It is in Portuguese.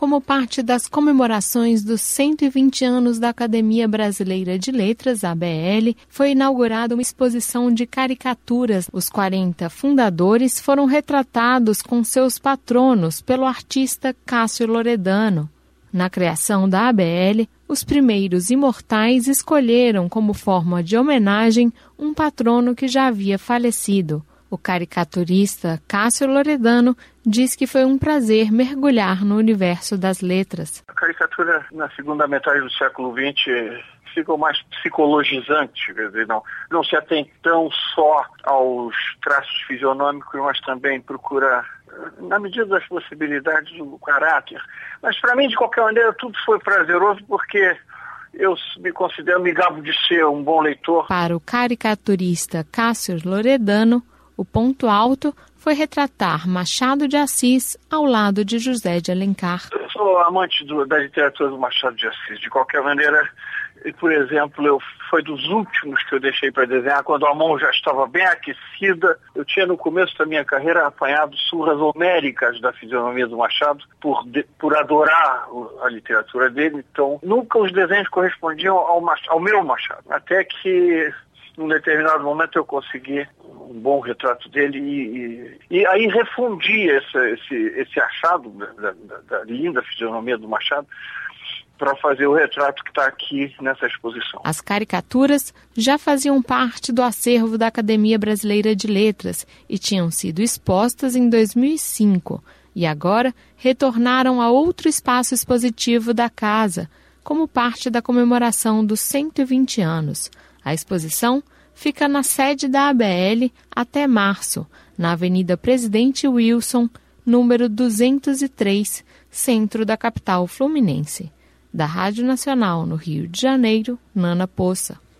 Como parte das comemorações dos 120 anos da Academia Brasileira de Letras, ABL, foi inaugurada uma exposição de caricaturas. Os 40 fundadores foram retratados com seus patronos pelo artista Cássio Loredano. Na criação da ABL, os primeiros imortais escolheram como forma de homenagem um patrono que já havia falecido. O caricaturista Cássio Loredano diz que foi um prazer mergulhar no universo das letras. A caricatura na segunda metade do século XX ficou mais psicologizante, quer dizer, não se atém tão só aos traços fisionômicos, mas também procura, na medida das possibilidades, o caráter. Mas para mim, de qualquer maneira, tudo foi prazeroso porque eu me gabo de ser um bom leitor. Para o caricaturista Cássio Loredano, o ponto alto foi retratar Machado de Assis ao lado de José de Alencar. Eu sou amante da literatura do Machado de Assis. De qualquer maneira, por exemplo, foi dos últimos que eu deixei para desenhar, quando a mão já estava bem aquecida. Eu tinha, no começo da minha carreira, apanhado surras homéricas da fisionomia do Machado por adorar a literatura dele. Então, nunca os desenhos correspondiam ao meu Machado. Até que, num determinado momento, eu consegui um bom retrato dele e aí refundi esse achado da linda fisionomia do Machado para fazer o retrato que está aqui nessa exposição. As caricaturas já faziam parte do acervo da Academia Brasileira de Letras e tinham sido expostas em 2005 e agora retornaram a outro espaço expositivo da casa, como parte da comemoração dos 120 anos. A exposição fica na sede da ABL até março, na Avenida Presidente Wilson, número 203, centro da capital fluminense. Da Rádio Nacional no Rio de Janeiro, Nana Poça.